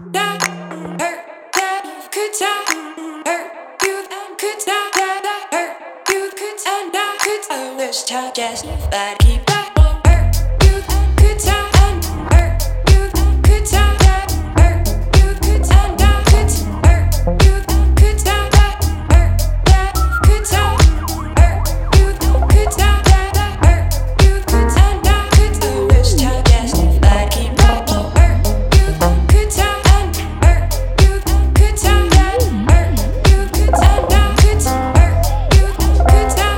Just but keep back on her. You good time and her. You good time and her. You good time and her. You good time and her. Good time her. You good time and her. You good time and her. This time just but keep back on her. You good time and her. You good time and her. You good time and her. You good time.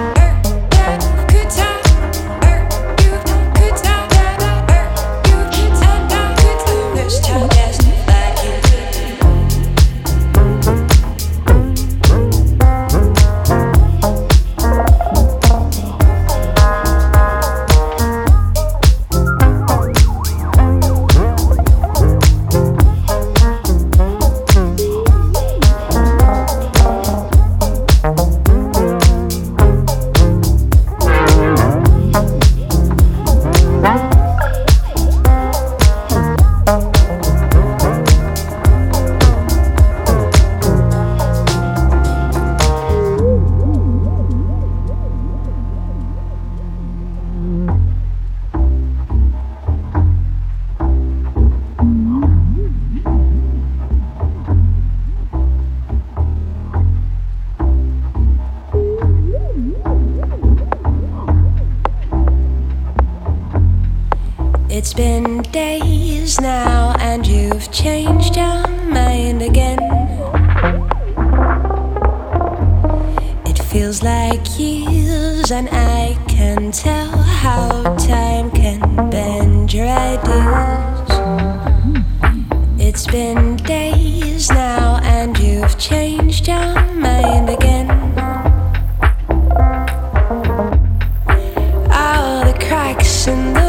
It's been days now and you've changed your mind again. It feels like years and I can tell how time can bend your ideas. It's been days now and you've changed your mind again. All the cracks in the